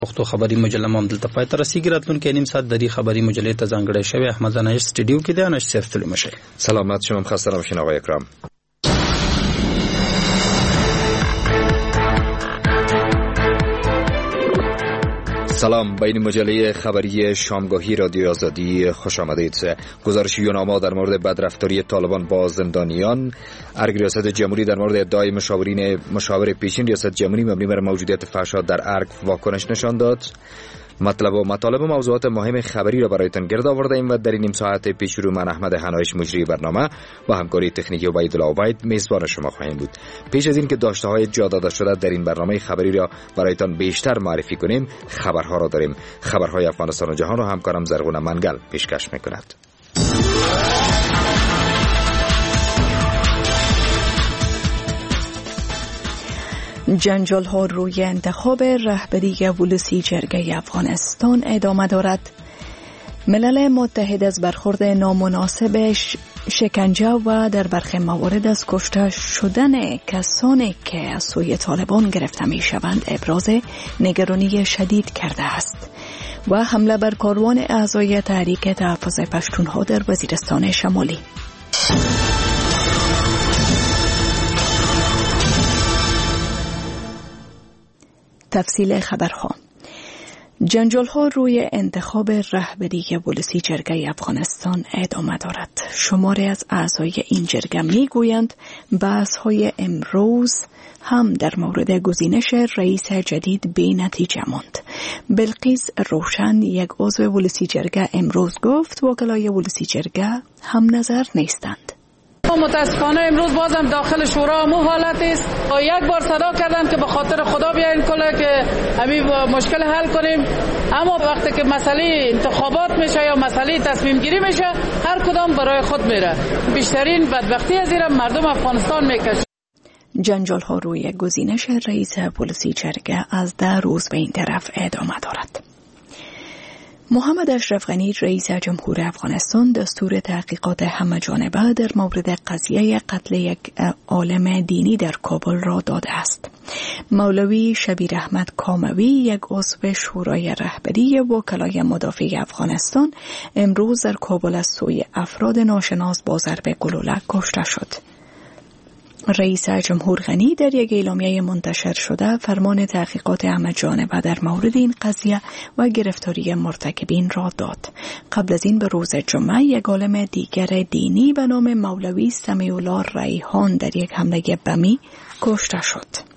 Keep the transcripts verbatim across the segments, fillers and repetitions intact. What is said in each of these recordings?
پښتو خبري مجله هم دلته پای ته رسیږي. راتلونکي نیم ساعت د دې خبري مجلې ته ځانګړی شوی احمد انایش سټډیو کې دی. انایش صاحب ستړي مشه. سلامات شما، خسته نباشین آقای اکرام. سلام، به این مجله خبری شامگاهی رادیو آزادی خوش آمدید. گزارش یوناما در مورد بدرفتاری طالبان با زندانیان، ارگ ریاست جمهوری در مورد ادعای مشاورین مشاور پیشین ریاست جمهوری مبنی بر موجودیت فحشا در ارگ واکنش نشان داد. مطلب و مطالب و موضوعات مهم خبری را برایتان گرد آورده ایم و در این نیم ساعت پیش رو من احمد هنایش مجری برنامه و همکاری تکنیکی و عبیدالله عبید میزبان شما خواهیم بود. پیش از این که داشته های جا داده شده در این برنامه خبری را برایتان بیشتر معرفی کنیم، خبرها را داریم. خبرهای افغانستان و جهان را همکارم زرغون منگل پیشکش میکند. جنجال ها روی انتخاب رهبری ولسی جرگه افغانستان ادامه دارد. ملل متحد از برخورد نامناسب شکنجه و در برخی موارد از کشته شدن کسانی که از سوی طالبان گرفته می شوند ابراز نگرانی شدید کرده است و حمله بر کاروان اعضای تحریک تحفظ پشتونها در وزیرستان شمالی. تفصیل خبرها. جنجال ها روی انتخاب رهبری ولسی جرگه افغانستان ادامه دارد. شماری از اعضای این جرگه می گویند بحث های امروز هم در مورد گزینش رئیس جدید بی نتیجه ماند. بلقیس روشن، یک عضو ولسی جرگه، امروز گفت وکلای ولسی جرگه هم نظر نیستند. متاسفانه امروز بازم داخل شورا مو حالت است. یک بار صدا کردن که به خاطر خدا بیاین کله که همین مشکل حل کنیم، اما وقتی که مسئله انتخابات میشه یا مسئله تصمیم گیری میشه هر کدام برای خود میره. بیشترین بدبختی از این مردم افغانستان میکشه. جنجال ها روی گزینش رئیس ولسی جرگه از ده روز به این طرف ادامه دارد. محمد اشرف غنی رئیس جمهور افغانستان دستور تحقیقات همه جانبه در مورد قضیه قتل یک عالم دینی در کابل را داده است. مولوی شبیر احمد کاموی، یک عضو شورای رهبری وکلای مدافع افغانستان، امروز در کابل از سوی افراد ناشناس با ضرب گلوله کشته شد. رئیس جمهور غنی در یک اعلامیه منتشر شده فرمان تحقیقات همه جانبه در مورد این قضیه و گرفتاری مرتکبین را داد. قبل از این به روز جمعه یک عالم دیگر دینی به نام مولوی سمیع الله ریحان در یک حمله بمی کشته شد.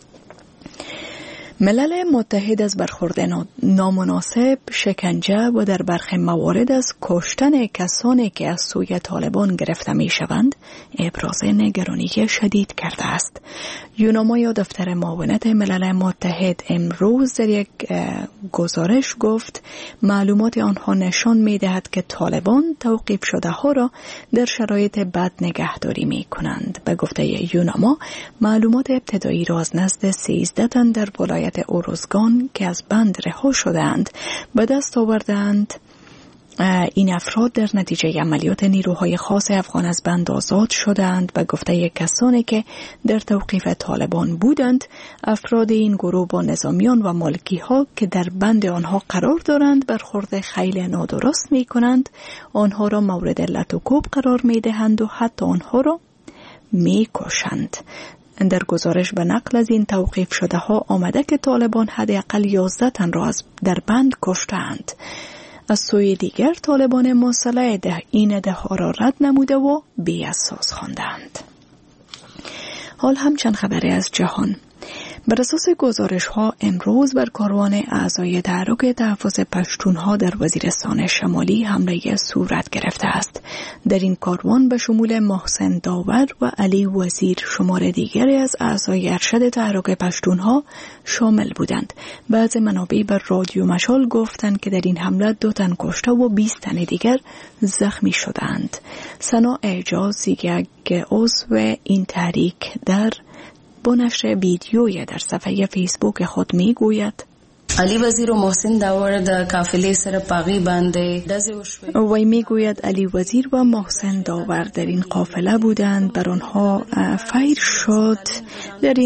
ملل متحد از برخورد نامناسب شکنجه و در برخی موارد از کشتن کسانی که از سوی طالبان گرفته می شوند ابراز نگرانی شدید کرده است. یوناما یا دفتر معاونت ملل متحد امروز در یک گزارش گفت معلومات آنها نشان می دهد که طالبان توقیف شده ها را در شرایط بد نگهداری می کنند. به گفته یوناما معلومات ابتدایی را از نزد سیزده تن در ولایت اوروزگان که از بند رها شدند به دست آوردند. این افراد در نتیجه عملیات نیروهای خاص افغان از بند آزاد شدند. به گفته کسانی که در توقیف طالبان بودند، افراد این گروه با نظامیان و مالکی ها که در بند آنها قرار دارند برخورد خیلی نادرست می کنند، آنها را مورد لط و کوب قرار می دهند و حتی آنها را می کشند. در گزارش به نقل از این توقیف شده ها آمده که طالبان حداقل یازده تن را از در بند کشتند. از سوی دیگر طالبان مسلح این ادعا را رد نموده و بی اساس خواندند. حال هم چند خبری از جهان. بر اساس گزارش ها امروز بر کاروان اعضای تحریک تحفظ پشتونها در وزیرستان شمالی حمله صورت گرفته است. در این کاروان به شمول محسن داور و علی وزیر شمار دیگری از اعضای ارشد تحریک پشتونها شامل بودند. بعض منابع بر رادیو مشال گفتند که در این حمله دو تن کشته و بیست تن دیگر زخمی شدند. سنا اعجاز، یک عضو این تحریک، در با نشر ویدیوی در صفحه فیسبوک خود می گوید علی وزیر و محسن داور د قافله سره پاغي باندې دزه وی می گوید علی وزیر و محسن داور در این قافله بودند، بر آنها فیر شد. در این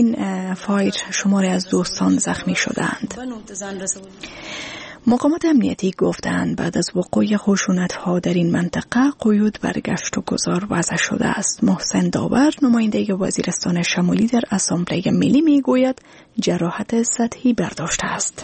فایر شماری از دوستان زخمی شدند. مقامات امنیتی گفتند بعد از وقوع خشونت‌ها در این منطقه قیود بر گشت و گذار وضع شده است. محسن داور نماینده وزیرستان شمالی در اسامبله ملی میگوید جراحت سطحی برداشته است.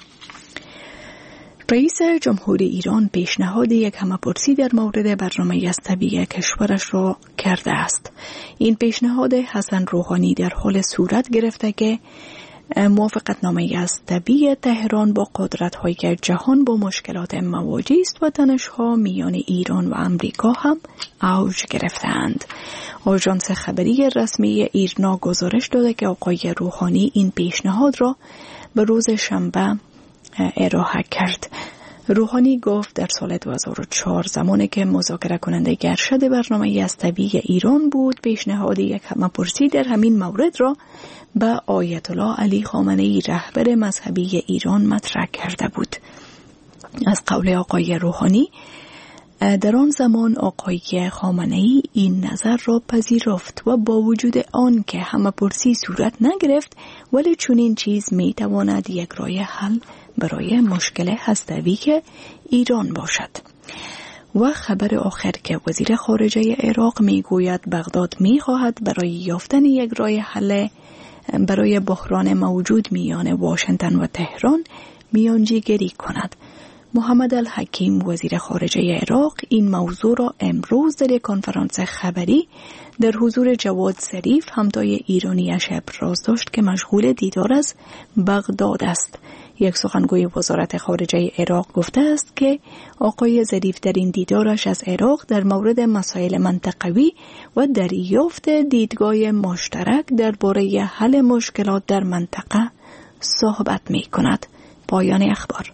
رئیس جمهوری ایران پیشنهاد یک همه‌پرسی در مورد برنامه هسته‌ای کشورش را کرده است. این پیشنهاد حسن روحانی در حال صورت گرفته که موافقتنامه هسته‌ای تهران با قدرت‌های جهان با مشکلات مواجه است و تنش‌ها میان ایران و امریکا هم اوج گرفتند. آژانس خبری رسمی ایرنا گزارش داده که آقای روحانی این پیشنهاد را به روز شنبه ارائه کرد. روحانی گفت در سال دو هزار و چهار زمانی که مذاکره کننده ارشد برنامه هسته‌ای ایران بود، پیشنهاد یک همه‌پرسی در همین مورد را به آیت الله علی خامنه‌ای رهبر مذهبی ایران مطرح کرده بود. از قول آقای روحانی در آن زمان آقای خامنه‌ای این نظر را پذیرفت و با وجود آن که همه‌پرسی صورت نگرفت ولی چنین چیز میتواند یک راه حل برای مشکل هسته‌ای که ایران باشد. و خبر آخر که وزیر خارجه عراق میگوید بغداد میخواهد برای یافتن یک راه حل برای بحران موجود میان واشنگتن و تهران میانجیگری کند. محمد الحکیم وزیر خارجه عراق این موضوع را امروز در یک کنفرانس خبری در حضور جواد ظریف همتای ایرانیش ابراز داشت که مشغول دیدار از بغداد است. یک سخنگوی وزارت خارجه عراق گفته است که آقای ظریف در این دیدارش از عراق در مورد مسائل منطقوی و دریافت دیدگاه مشترک درباره حل مشکلات در منطقه صحبت می کند. پایان اخبار.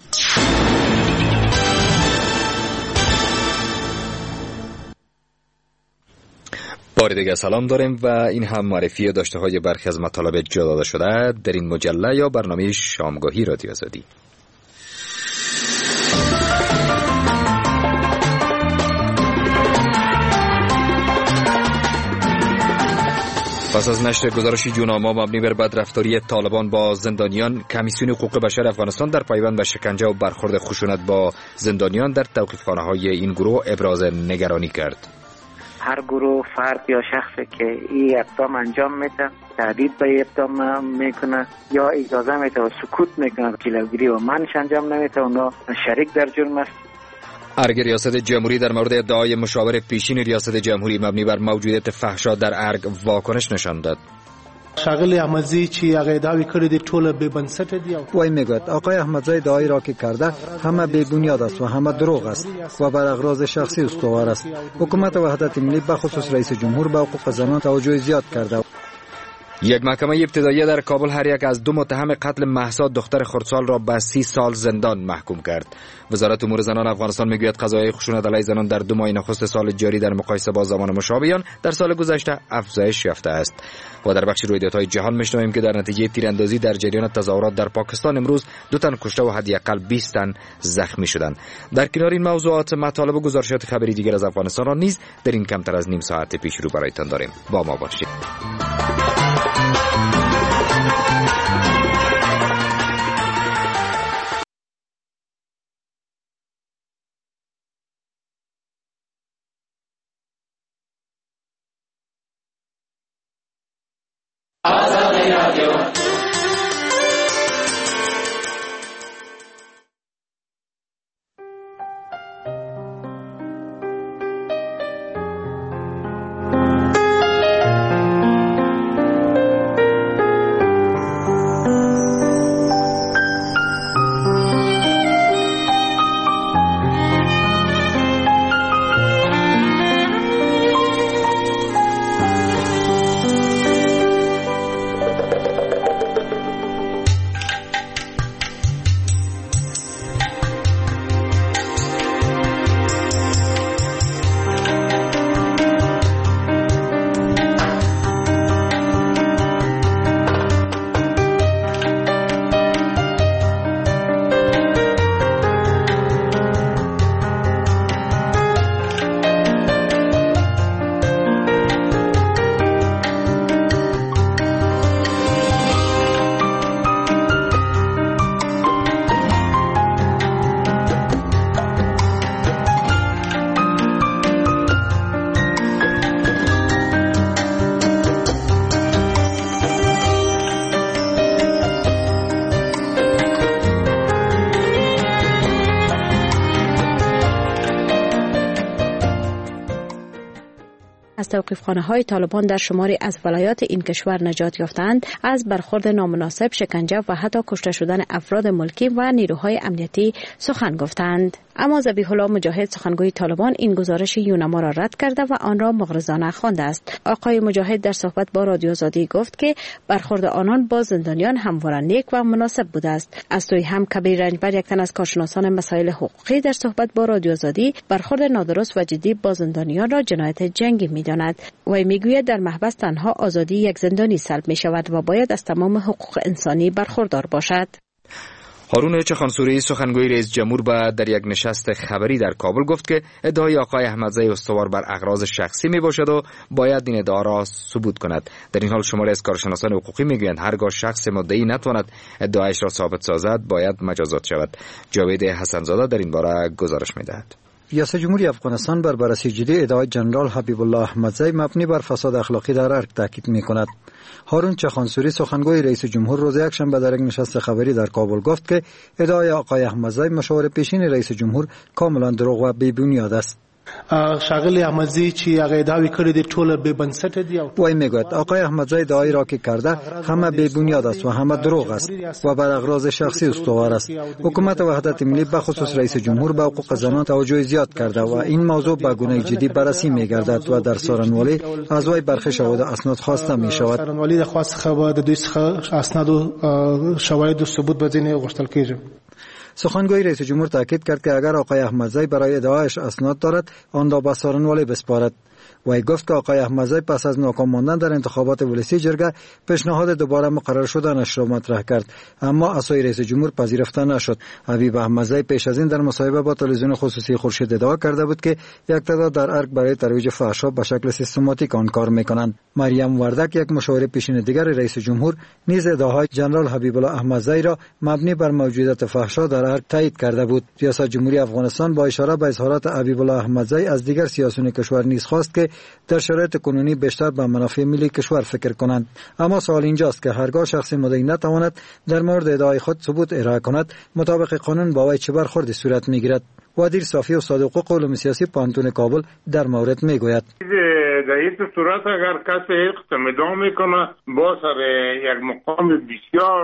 بار دیگه سلام داریم و این هم معرفی داشته های برخی از مطالب جا داده شده در این مجله یا برنامه شامگاهی رادیو آزادی. پس از نشر گزارش جوناما مبنی بر بدرفتاری طالبان با زندانیان، کمیسیون حقوق بشر افغانستان در پایبند به شکنجه و برخورد خشونت با زندانیان در توقیفخانه‌های این گروه ابراز نگرانی کرد. هر گروه فرد یا شخصی که این اقدام انجام میده تهدید به اقدام میکنه یا اجازه میده و سکوت میکنه جلوگیری و منش انجام نمیده اونا شریک در جرم است. ارگ ریاست جمهوری در مورد ادعای مشاور پیشین ریاست جمهوری مبنی بر موجودیت فحشا در ارگ واکنش نشان داد. ښاغلی احمدزی چې هغه ادعاوې کړې دي ټوله بې بنسټه دي. وای میگوید آقای احمدزی ادعایی را که کرده همه بی بنیاد است و همه دروغ است و بر اغراض شخصی استوار است. حکومت وحدت ملی به خصوص رئیس جمهور به حقوق زنان توجه زیاد کرده. یک محکمه ابتدایی در کابل هر یک از دو متهم قتل مهسا دختر خردسال را به سی سال زندان محکوم کرد. وزارت امور زنان افغانستان میگوید قضایای خشونت علیه زنان در دو ماه نخست سال جاری در مقایسه با زمان مشابه در سال گذشته افزایش یافته است. و در بخش رویدادهای جهان میشنویم که در نتیجه تیراندازی در جریان تظاهرات در پاکستان امروز دو تن کشته و حداقل بیست تن زخمی شدند. در کنار این موضوعات مطالب و گزارشات خبری دیگر از افغانستان را نیز در این کمتر از نیم ساعت پیش رو برایتان داریم. با ما باشید. توقیفخانه های طالبان در شماری از ولایات این کشور نجات یافتند از برخورد نامناسب، شکنجه و حتی کشته شدن افراد ملکی و نیروهای امنیتی سخن گفتند. اما ذبیح الله مجاهد سخنگوی طالبان این گزارش یونما را رد کرده و آن را مغرضانه خوانده است. آقای مجاهد در صحبت با رادیو آزادی گفت که برخورد آنان با زندانیان همواره نیک و مناسب بوده است. از سوی هم کبیر رنجبر، یک تن از کارشناسان مسائل حقوقی، در صحبت با رادیو آزادی برخورد نادرست و جدی با زندانیان را جنایت جنگی می‌داند. وی میگوید در محبس تنها آزادی یک زندانی سلب می‌شود و باید از تمام حقوق انسانی برخوردار باشد. هارون چخانسوری سخنگوی رئیس جمهور با در یک نشست خبری در کابل گفت که ادعای آقای احمدزی استوار بر اغراض شخصی می باشد و باید این ادعا را ثبوت کند. در این حال شماری از کارشناسان حقوقی میگویند هرگاه شخص مدعی نتواند ادعایش را ثابت سازد باید مجازات شود. جاوید حسنزاده در این باره گزارش میدهد. ریاست جمهوری افغانستان بر بررسی جدی ادعای جنرال حبیب الله احمدزی مبنی بر فساد اخلاقی در ارگ تاکید می‌کند. هارون چخانسوری سخنگوی رئیس جمهور روز یکشنبه در یک نشست خبری در کابل گفت که ادعای آقای احمدزی مشاور پیشین رئیس جمهور کاملا دروغ و بی بنیاد است. ښاغلی احمدزی چې هغه ادعاوې کړې دي ټوله بې بنسټه دي. وی میگوید آقای احمدزی ادعایی را که کرده همه بی بنیاد است و همه دروغ است و بر اغراض شخصی استوار است. حکومت وحدت ملی به خصوص رئیس جمهور به حقوق زنان توجه زیاد کرده و این موضوع به گونه جدی بررسی میگردد و در سارنوالی از وی برخی شواهد اسناد خواسته می شود. سارنوالی د خاص خبر د دوی څخه اسناد او شواهد او ثبوت به ځینې غوښتل کیږي. سخنگوی رئیس جمهور تاکید کرد که اگر آقای احمدزی برای ادعایش اسناد دارد آن را به سارنوالی بسپارد. وی گفت که آقای احمدزی پس از ناکام ماندن در انتخابات ولسی جرگه پیشنهاد دوباره مقرر شدنش را مطرح کرد، اما از سوی رئیس جمهور پذیرفته نشد. حبیب احمدزی پیش از این در مصاحبه با تلویزیون خصوصی خورشید ادعا کرده بود که یک تعداد در ارگ برای ترویج فحشا به شکل سیستماتیک آن کار میکنند. مریم وردک، یک مشاور پیشین دیگر رئیس جمهور، نیز ادعاهای جنرال حبیب الله احمدزی را مبنی بر موجودیت فحشا در ارگ تایید کرده بود. ریاست جمهوری افغانستان با اشاره به اظهارات حبیب الله احمدزی از دیگر سیاسیون کشور نیز خواست که در شرایط کنونی بیشتر به منافع ملی کشور فکر کنند. اما سوال اینجاست که هرگاه شخص مدعی نتواند در مورد ادعای خود ثبوت ارائه کند، مطابق قانون با وی چه برخوردی صورت میگیرد؟ وادیر صافی استاد حقوق علوم سیاسی پانتون کابل در مورد میگوید. در این صورت اگر کسی اقدام ادعا میکنه با سر یک مقام بسیار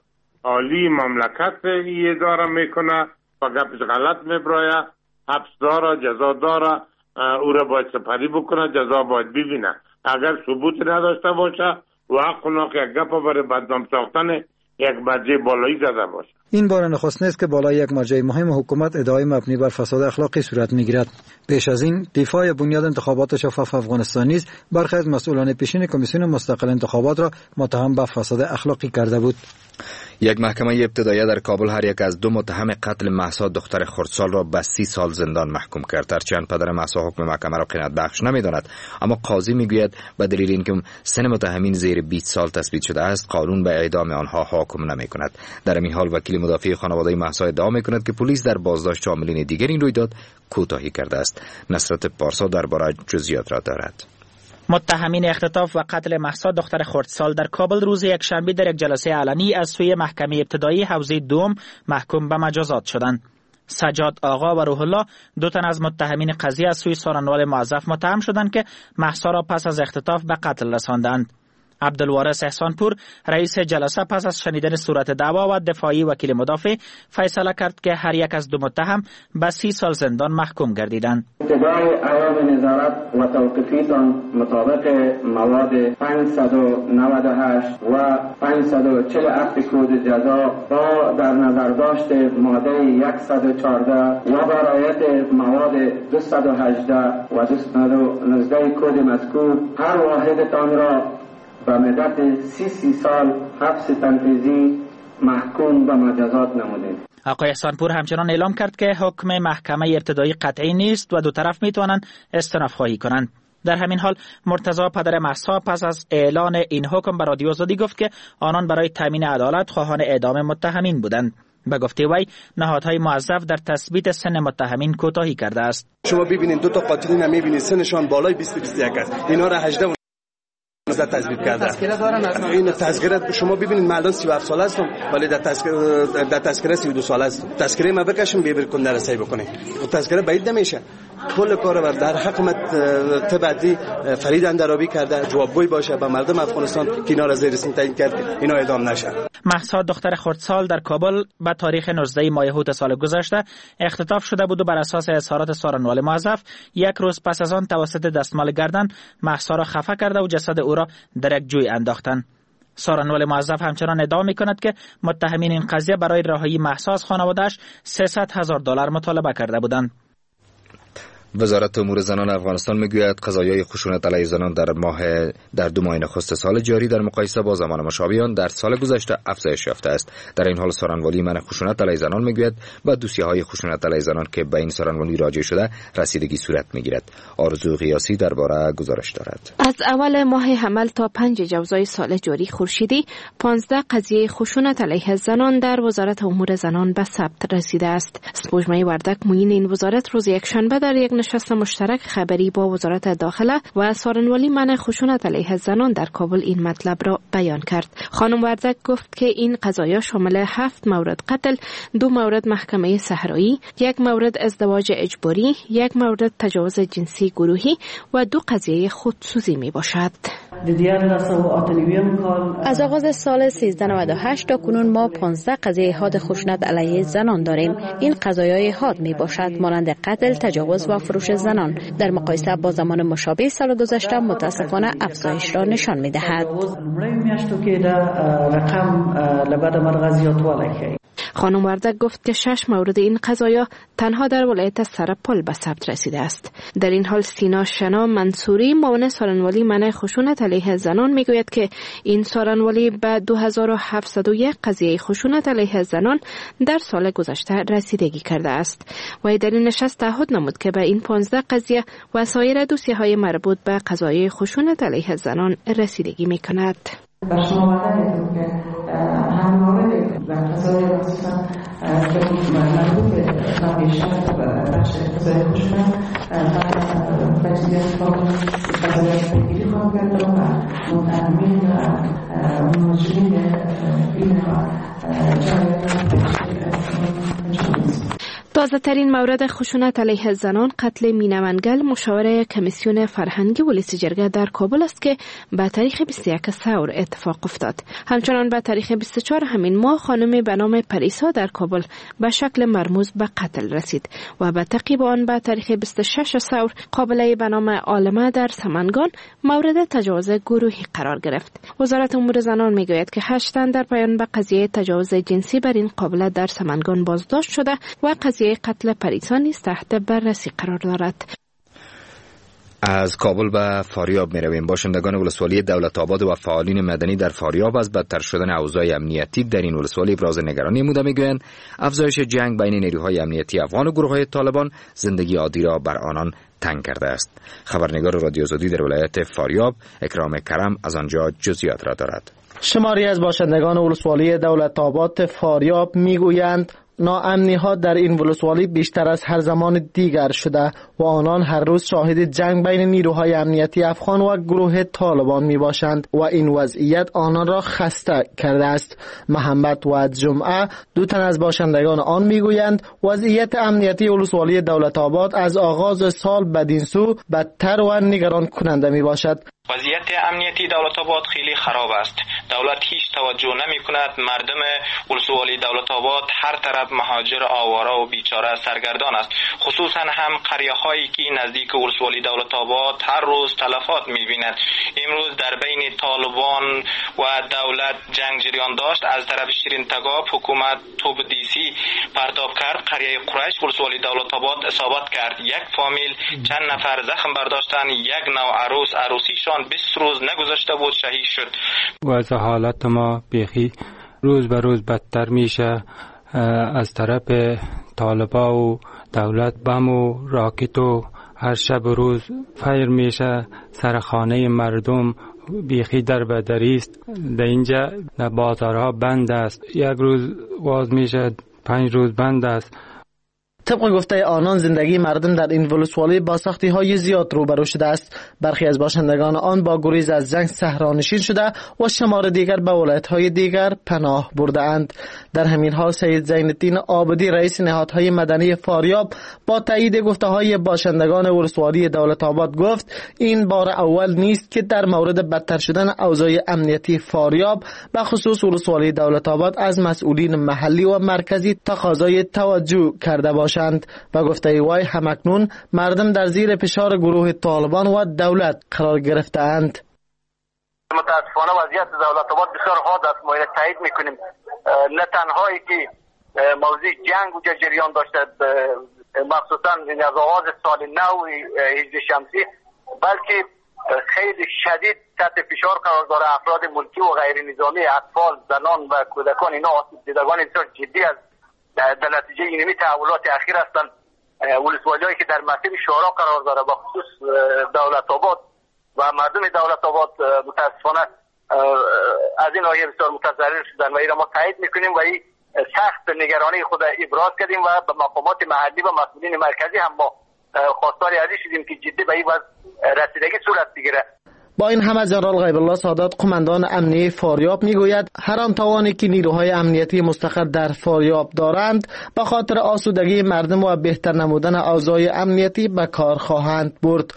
عالی مملکت ای اداره میکنه و گپش غلط میبراید، حبس داره، جزا داره، او را باید سپری بکنه، جزا باید ببینه. اگر ثبوت نداشته باشه و حق ناق یک گپ برای بدنام ساختن یک مرجع بالایی زده باشه. این بار نخست نیست که بالای یک مرجع مهم حکومت ادعای مبنی بر فساد اخلاقی صورت میگیرد. پیش از این دفاع بنیاد انتخابات شفاف افغانستان نیز برخی از مسئولان پیشین کمیسیون مستقل انتخابات را متهم به فساد اخلاقی کرده بود. یک محکمه ابتدایی در کابل هر یک از دو متهم قتل مهسا دختر خردسال را به سی سال زندان محکوم کرد. هرچند پدر مهسا حکم محکمه را قناعت بخش نمی‌داند، اما قاضی میگوید به دلیل اینکه سن متهمین زیر بیست سال تثبیت شده است، قانون به اعدام آنها حاکم نمی‌کند. در این حال وکیل مدافع خانواده مهسا ادعا می‌کند که پلیس در بازداشت عاملین دیگر این رویداد کوتاهی کرده است. نصرت پارسا درباره جزئیات را دارد. متهمین اختطاف و قتل مهسا دختر خردسال در کابل روز یکشنبه در یک جلسه علنی از سوی محکمه ابتدایی حوزه دوم محکوم به مجازات شدند. سجاد آقا و روح الله، دو تن از متهمین قضیه، از سوی سارنوال موظف متهم شدند که مهسا را پس از اختطاف به قتل رساندند. عبدالوارث احسانپور، رئیس جلسه، پس از شنیدن صورت دعوا و دفاعی وکیل مدافع فیصله کرد که هر یک از دو متهم به سی سال زندان محکوم گردیدند. ابتدای ایام نظارت و توقیفیتان مطابق مواد پانصد و نود و هشت و پانصد و چهل اکت کود جزا با در نظر داشت ماده صد و چهارده و با رعایت مواد دویست و هجده و دویست و نوزده کود مذکور هر واحدتان را به مدت سی سی سال حبس تنفیذی محکوم به مجازات نمودیم. آقای احسانپور همچنان اعلام کرد که حکم محکمه ابتدایی قطعی نیست و دو طرف می توانند استئناف خواهی کنند. در همین حال مرتضی پدر مهسا پس از اعلان این حکم به رادیو آزادی گفت که آنان برای تامین عدالت خواهان اعدام متهمین بودند. به گفته وی نهادهای موظف در تثبیت سن متهمین کوتاهی کرده است. شما ببینید دو تا قاتلین میبینید سنشان بالای بیست بیست و یک است، اینا را هجده نوزده تثبیت کرده. تذکره دارن؟ این تذکره شما ببینید من الان سی و هفت ساله هستم ولی در تذکره در تذکره سی و دو ساله هستم. تذکره ما بکشم ببر کن نرسایی بکنه. تذکره بعید نمیشه. کل کار بر در حکومت تبعی فرید اندرابی کرده جوابگوی باشه به مردم افغانستان که اینا را زیر سین تعیین کرد اینا اعدام نشه. مهسا دختر خردسال در کابل به تاریخ نوزده ماه هوت سال گذشته اختطاف شده بود و بر اساس اظهارات سارنوال موظف یک روز پس از آن توسط دستمال گردن مهسا را خفه کرده و جسد او را در یک جوی انداختند. سارنوال موظف همچنان ادعا می‌کند که متهمین این قضیه برای رهایی مهسا از خانواده‌اش سیصد هزار دلار مطالبه کرده بودند. وزارت امور زنان افغانستان میگوید قضایای خشونت علیه زنان در ماه در دو ماه نخست سال جاری در مقایسه با زمان مشابه آن در سال گذشته افزایش یافته است. در این حال سارنوالی منع خشونت علیه زنان میگوید با دوسیه‌های خشونت علیه زنان که به این سارنوالی راجع شده رسیدگی صورت میگیرد. آرزو قیاسی درباره گزارش دارد. از اول ماه حمل تا پنج جوزای سال جاری خورشیدی پانزده قضیه خشونت علیه زنان در وزارت امور زنان به ثبت رسیده است. سپوږمۍ وردک معین این وزارت روز یکشنبه در یک نشست مشترک خبری با وزارت داخله و سارنوالی منع خشونت علیه زنان در کابل این مطلب را بیان کرد. خانم وردک گفت که این قضایا شامل هفت مورد قتل، دو مورد محکمه صحرایی، یک مورد ازدواج اجباری، یک مورد تجاوز جنسی گروهی و دو قضیه خودسوزی می باشد. از آغاز سال سیزده نود و هشت تا کنون ما پانزده قضیه حاد خشونت علیه زنان داریم. این قضایای حاد می باشد مانند قتل، تجاوز و فروش زنان. در مقایسه با زمان مشابه سال گذشته متاسفانه افزایش را نشان می دهد. خانم وردک گفت که شش مورد این قضایا تنها در ولایت سرپل به ثبت رسیده است. در این حال سینا شنا منصوری معاون سارنوالی منع خشونت علیه زنان میگوید که این سارنوالی به دو هزار و هفتصد و یک قضیه خشونت علیه زنان در سال گذشته رسیدگی کرده است. و در این نشست تعهد نمود که به این پانزده قضیه و سایر دوسیه‌های مربوط به قضایای خشونت علیه زنان رسیدگی میکند. بر شما وعده که همین مورد و قضای خصوصا که مربوط به پیشرفت و بخش قضای خشونت و تجدید قضای پیگیری خواهم کرد و متهمین و مجرمین اینها تازه ترین مورد خشونت علیه زنان قتل مینا منگل مشاور کمیسیون فرهنگی ولسی جرگه در کابل است که به تاریخ بیست و یک ثور اتفاق افتاد. همچنان به تاریخ بیست و چهار همین ماه خانم به نام پریسا در کابل به شکل مرموز به قتل رسید و به تعقیب آن به تاریخ بیست و شش ثور قابله به نام عالمه در سمنگان مورد تجاوز گروهی قرار گرفت. وزارت امور زنان میگوید که هشت تن در پایان به قضیه تجاوز جنسی بر این قابله در سمنگان بازداشت شده و قضیه قتل پریسا نیز تحت بررسی قرار دارد. از کابل به فاریاب می رویم. باشندگان ولسوالی دولت آباد و فعالین مدنی در فاریاب از بدتر شدن اوضاع امنیتی در این ولسوالی ابراز نگرانی نموده میگویند افزایش جنگ بین نیروهای امنیتی افغان و گروه‌های طالبان زندگی عادی را بر آنان تنگ کرده است. خبرنگار رادیو آزادی در ولایت فاریاب اکرام کرم از آنجا جزئیات را دارد. شماری از باشندگان ولسوالی دولت آباد فاریاب میگویند ناامنی ها در این ولسوالی بیشتر از هر زمان دیگر شده و آنان هر روز شاهد جنگ بین نیروهای امنیتی افغان و گروه طالبان می باشند و این وضعیت آنان را خسته کرده است. محمد و جمعه دو تن از باشندگان آن می گویند وضعیت امنیتی ولسوالی دولت آباد از آغاز سال بدین سو بدتر و نگران کننده می باشد. وضعیت امنیتی دولت آباد خیلی خراب است. دولت هیچ توجه نمی کند. مردم ولسوالی دولت آباد هر طرف مهاجر آواره و بیچاره سرگردان است. خصوصا هم قریه هایی که نزدیک ولسوالی دولت آباد هر روز تلفات می بیند. امروز در بین طالبان و دولت جنگ جریان داشت. از طرف شیرین تگاب حکومت توپ دیسی پرتاب کرد. قریه قریش ولسوالی دولت آباد اصابت کرد. یک فامیل چند نفر زخم برداشتن. یک نوع عروس عروسیشان بیست روز نگذشته بود شهید شد. وضع حالت ما بیخی روز به روز بدتر میشه. از طرف طالبا و دولت بم و راکت و هر شب و روز فیر میشه. سر خانه مردم بیخی در بدری است. در اینجا بازارها بند است. یک روز واز میشه، پنج روز بند است. طبق گفته آنان زندگی مردم در این ولسوالی با سختی های زیاد روبرو شده است. برخی از باشندگان آن با گریز از جنگ صحرانشین شده و شمار دیگر به ولایت های دیگر پناه برده اند. در همین حال سید زین الدین عابدی رئیس نهادهای مدنی فاریاب با تایید گفته های باشندگان ولسوالی دولت آباد گفت این بار اول نیست که در مورد بدتر شدن اوضاع امنیتی فاریاب به خصوص ولسوالی دولت آباد از مسئولین محلی و مرکزی تقاضای توجه کرده باشند. و گفته وای همکنون مردم در زیر فشار گروه طالبان و دولت قرار گرفته‌اند. متاسفانه وضعیت دولت آباد بسیار حاد است. ما اینو تایید میکنیم. نه تنهایی که موضوع جنگ و جریان داشته مخصوصا از آغاز سال نو هجری شمسی، بلکه خیلی شدید تحت فشار قرار داره. افراد ملکی و غیر نظامی، اطفال، زنان و کودکان اینا آسیب دیدگان بسیار جدی از در نتیجه اینمی تحولات اخیر هستند. ولسوالی‌هایی که در مسیر شورا قرار داره با خصوص دولت آباد و مردم دولت آباد متاسفانه از این ناحیه بسیار متضرر شدن و این را ما تایید میکنیم و این سخت نگرانی خود ابراز کردیم و به مقامات محلی و مسئولین مرکزی هم ما خواستار ازی شدیم که جدی به این وضع رسیدگی صورت بگیره. با این همه جنرال غیب الله سادات قماندان امنیه فاریاب میگوید هر آن توانی که نیروهای امنیتی مستقر در فاریاب دارند به خاطر آسودگی مردم و بهتر نمودن اوضاع امنیتی به کار خواهند برد.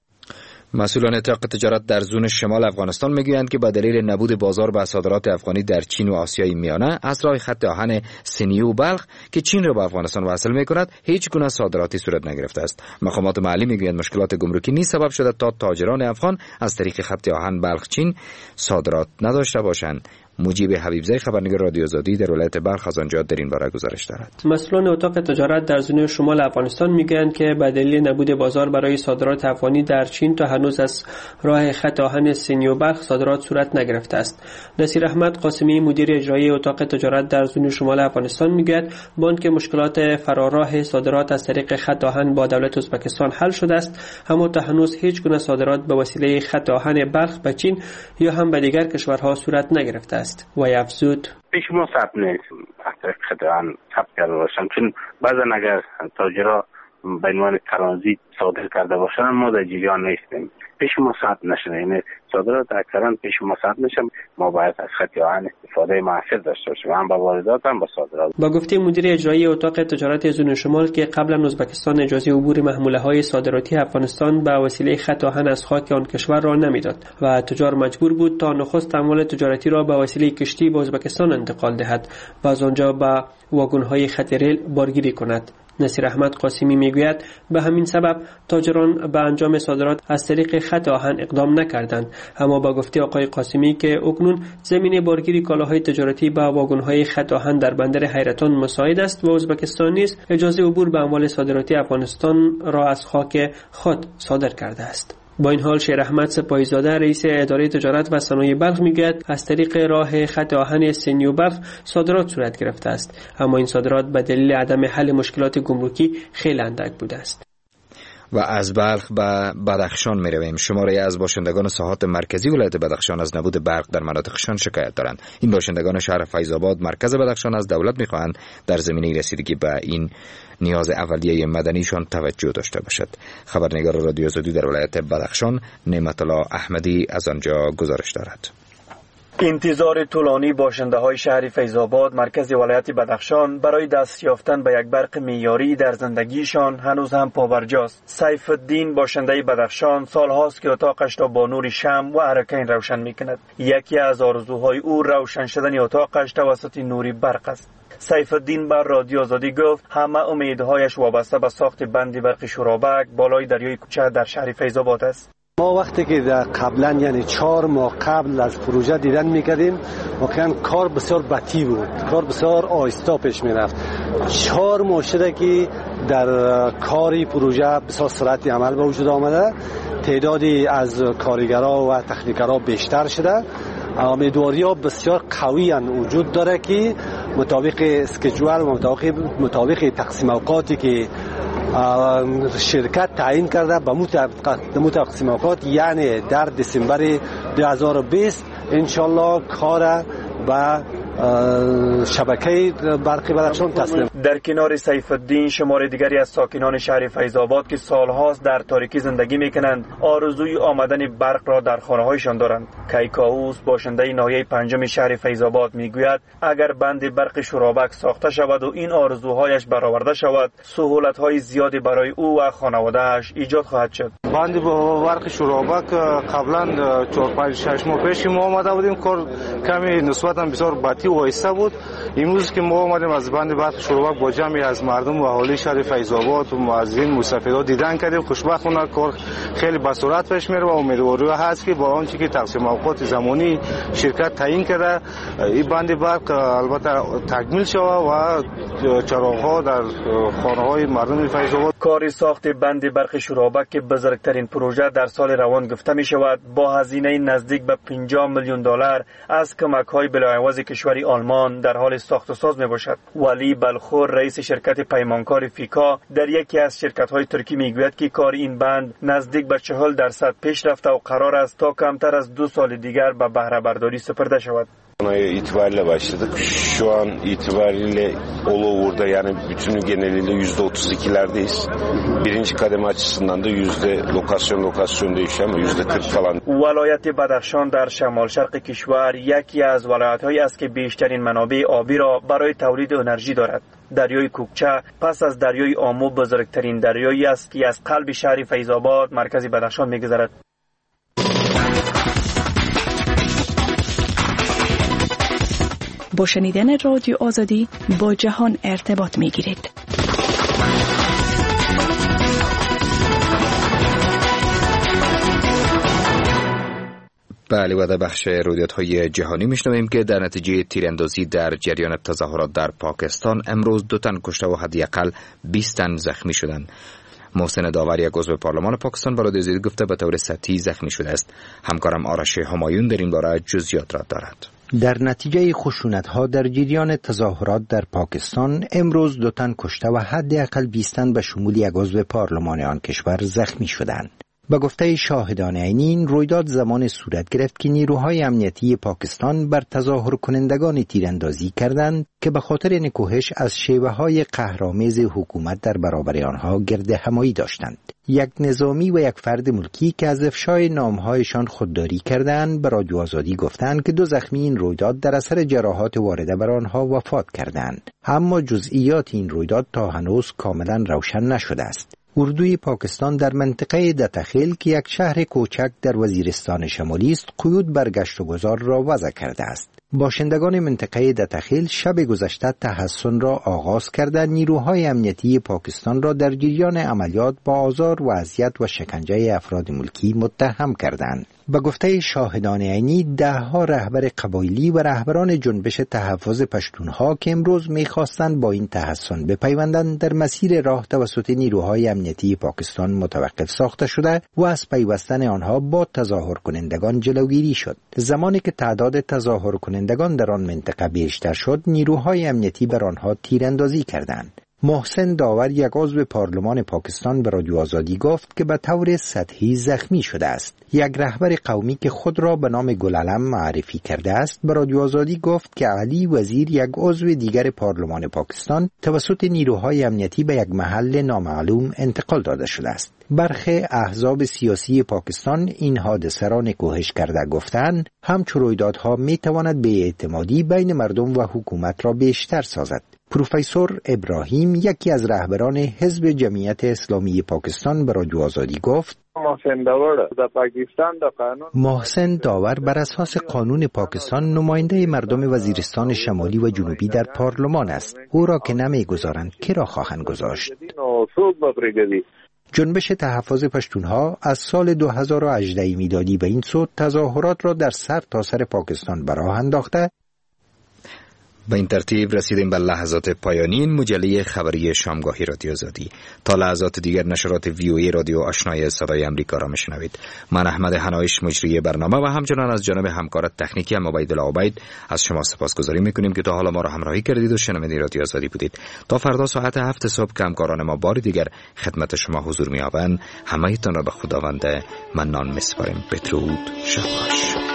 مسئولان اتاق تجارت در زون شمال افغانستان میگویند که با دلیل نبود بازار به صادرات افغانی در چین و آسیای میانه از راه خط آهن سنیو و بلخ که چین را به افغانستان وصل میکند هیچ گونه صادراتی صورت نگرفته است. مقامات محلی میگویند مشکلات گمرکی نیز سبب شده تا تاجران افغان از طریق خط آهن بلخ چین صادرات نداشته باشند. مجیب حبیبزی خبرنگار رادیو آزادی در ولایت بلخ از آنجا در این باره گزارش دارد. مسئولان اتاق تجارت در زون شمال افغانستان میگویند که به دلیل نبود بازار برای صادرات افغانی در چین تا هنوز از راه خط آهن سنیو بلخ صادرات صورت نگرفته است. نصیر احمد قاسمی مدیر اجرایی اتاق تجارت در زون شمال افغانستان میگوید با آنکه مشکلات فراراه صادرات از طریق خط آهن با دولت ازبکستان حل شده است، اما تا هنوز هیچ گونه صادرات به وسیله خط آهن بلخ به چین یا هم به دیگر کشورها صورت نگرفته است. و افزود پیش ما ثبت نیست از طریق خط آهن ثبت کرده باشن، چون بعضا اگر تاجرها به عنوان ترانزیت صادر کرده باشن ما در جریان نیستیم. پیش ما ثبت نشده، یعنی صادرات اکثرا پیش ما ثبت نشن. ما باید از خط آهن استفاده موثر داشته باشیم، هم با واردات هم با صادرات. با گفته مدیر اجرایی اتاق تجارت زون شمال که قبلا ازبکستان اجازه عبور محموله‌های صادراتی افغانستان به وسیله خط آهن از خاک آن کشور را نمیداد و تجار مجبور بود تا نخست اموال تجارتی را به وسیله کشتی به ازبکستان انتقال دهد و از آنجا به واگن‌های خط ریل بارگیری کند. نصیر احمد قاسمی میگوید به همین سبب تاجران به انجام صادرات از طریق خط آهن اقدام نکردند، اما با گفته آقای قاسمی که اکنون زمین بارگیری کالاهای تجارتی به واگن‌های خط آهن در بندر حیرتان مساعد است و ازبکستان نیز اجازه عبور به اموال صادراتی افغانستان را از خاک خود صادر کرده است. با این حال شیر احمد سپاهیزاده رئیس اداره تجارت و صنایع بلخ میگوید از طریق راه خط آهن سنیو بلخ صادرات صورت گرفته است، اما این صادرات به دلیل عدم حل مشکلات گمرکی خیلی اندک بوده است. و از بلخ به بدخشان می رویم. شماری از باشندگان ساحات مرکزی ولایت بدخشان از نبود برق در مناطقشان شکایت دارند. این باشندگان شهر فیض‌آباد مرکز بدخشان از دولت می خواهند در زمینه رسیدگی به این نیاز اولیه مدنیشان توجه داشته باشد. خبرنگار رادیو آزادی در ولایت بدخشان نعمت الله احمدی از آنجا گزارش دارد. انتظار طولانی باشنده های شهر فیض‌آباد مرکز ولایت بدخشان برای دست یافتن به یک برق معیاری در زندگیشان هنوز هم پابرجاست. سیف الدین باشنده بدخشان سال هاست که اتاقش را با نور شمع و ارکین روشن میکند. یکی از آرزوهای او روشن شدن اتاقش توسط نور برق است. سیف الدین بر رادیو آزادی گفت همه امیدهایش وابسته به ساخت بند برق شورابک بالای دریای کوچه در شهر فیض‌آباد است. ما وقتی که قبلا یعنی چهار ماه قبل از پروژه دیدن میکردیم واقعا کار بسیار بطیء بود، کار بسیار آهسته پیش میرفت. چهار ماه شده که در کاری پروژه بسیار سرعت عمل به وجود آمده، تعدادی از کارگرها و تکنیکرها بیشتر شده. امیدواری ها بسیار قوی وجود داره که مطابق اسکیجول و مطابق مطابق تقسیم اوقاتی که شرکت تعیین کرده به مطابق تقسیم اوقات، یعنی در دسامبر دو هزار و بیست انشالله کار به شبکه برقی بدخشان تسلیم. در کنار سیف الدین شمار دیگری از ساکنان شهر فیض آباد که سالهاست در تاریکی زندگی میکنند آرزوی آمدن برق را در خانه‌هایشان دارند. کیکاووس باشنده ناحیه پنجم شهر فیض آباد میگوید اگر بند برق شورابک ساخته شود و این آرزوهایش برآورده شود سهولت‌های زیادی برای او و خانواده‌اش ایجاد خواهد شد. بند برق شورابک قبلا چهار پنج شش ماه پیش ما آمده بودیم، کار کمی نسبتا بسیار بطی و آهسته بود. امروز که ما آمدیم از بند برق شورابک با جمعی از مردم و اهالی شهر فیض آباد و معززین مستفیدا دیدن کردیم. خوشبختانه کار خیلی به سرعت پیش میره و امیدواری هست که با آنچه که تقسیم اوقات زمانی شرکت تعیین کرده این بند برق البته تکمیل شود و چراغ‌ها در خانه‌های مردم فیض آباد. کار ساخت بند برق شورابک که بزرگترین پروژه در سال روان گفته می شود با هزینه نزدیک به پنجاه میلیون دلار از کمک‌های بلاعوض کشوری آلمان در حال ساخت و ساز می باشد. ولی بلخور رئیس شرکت پیمانکار فیکا در یکی از شرکت‌های ترکی می گوید که کار این بند نزدیک به چهل درصد پیش رفته و قرار است تا kemter از دو سال دیگر به بهره برداری سپرده şavad. itibariyle başladık. Şu an itibariyle Olovur'da yani bütünü geneliyle yüzde otuz ikilerdeyiz. Birinci kademe açısından da yüzde lokasyon lokasyon değişiyor ama yüzde kırk falan. ولایت بدخشان در شمال شرق کشور یکی از ولایت‌هایی است که بیشترین منابع آبی را برای تولید انرژی دارد. دریای کوکچه پس از دریای آمو بزرگترین دریایی است که از قلب شهر فیض آباد مرکز بدخشان می‌گذرد. با شنیدن رادیو آزادی با جهان ارتباط می گیرید. بله و در بخش رویدادهای جهانی میشنویم که در نتیجه تیراندازی در جریان تظاهرات در پاکستان امروز دو تن کشته و حداقل بیست تن زخمی شدند. محسن داور یک عضو پارلمان پاکستان به رادیو آزادی گفته به طور سطحی زخمی شده است. همکارم آرش همایون در این باره جزئیات را دارد. در نتیجه خشونت‌ها در جریان تظاهرات در پاکستان امروز دو تن کشته و حداقل بیست تن به شمول یک عضو پارلمان آن کشور زخمی شدند. به گفته شاهدان عینی این رویداد زمان صورت گرفت که نیروهای امنیتی پاکستان بر تظاهر کنندگان تیراندازی کردند که به خاطر نکوهش از شیوه‌های قهرآمیز حکومت در برابر آنها گرد همایی داشتند. یک نظامی و یک فرد ملکی که از افشای نامهایشان خودداری کردند به رادیو آزادی گفتند که دو زخمی این رویداد در اثر جراحات وارده بر آنها وفات کردند. اما جزئیات این رویداد تا هنوز کاملا روشن نشده است. اردوی پاکستان در منطقه دتخیل که یک شهر کوچک در وزیرستان شمالی است قیود بر گشت و گذار را وضع کرده است. باشندگان منطقه دتخیل شب گذشته تحصن را آغاز کرده نیروهای امنیتی پاکستان را در جریان عملیات با آزار و اذیت و شکنجه افراد ملکی متهم کردند. به گفته شاهدان عینی ده ها رهبر قبایلی و رهبران جنبش تحفظ پشتونها که امروز می‌خواستند با این تحصن بپیوندند در مسیر راه توسط نیروهای امنیتی پاکستان متوقف ساخته شده و از پیوستن آنها با تظاهر کنندگان جلوگیری شد. زمانی که تعداد تظاهر کنندگان در آن منطقه بیشتر شد نیروهای امنیتی بر آنها تیراندازی کردند. محسن داور یک عضو پارلمان پاکستان به رادیو آزادی گفت که به طور سطحی زخمی شده است. یک رهبر قومی که خود را به نام گلعلم معرفی کرده است به رادیو آزادی گفت که علی وزیر یک عضو دیگر پارلمان پاکستان توسط نیروهای امنیتی به یک محل نامعلوم انتقال داده شده است. برخی احزاب سیاسی پاکستان این حادثه را نکوهش کرده گفتند همچون رویدادها می تواند بی‌اعتمادی بین مردم و حکومت را بیشتر سازد. پروفسور ابراهیم یکی از رهبران حزب جمعیت اسلامی پاکستان به رادیو آزادی گفت محسن داور در پاکستان در قانون محسن داور بر اساس قانون پاکستان نماینده مردم وزیرستان شمالی و جنوبی در پارلمان است. او را که نمیگذارند کی را خواهند گذاشت؟ جنبش تحفظ پشتونها از سال دو هزار و هجده میلادی به این سو تظاهرات را در سر تا سر پاکستان به راه انداخته. به این ترتیب رسیدیم به لحظات پایانی این مجله خبری شامگاهی رادیو آزادی. تا لحظات دیگر نشرات وی او ای رادیو آشنای صدای امریکا را میشنوید. من احمد حنایش مجری برنامه و همچنان از جانب همکار تکنیکی هم عبیدالله عبید از شما سپاسگزاری میکنیم که تا حالا ما را همراهی کردید و شنونده رادیو آزادی بودید. تا فردا ساعت هفت صبح که همکاران ما بار دیگر خدمت شما حضور می‌یابند همه‌تان را به خداوند منان می‌سپاریم. بدرود، شب باش.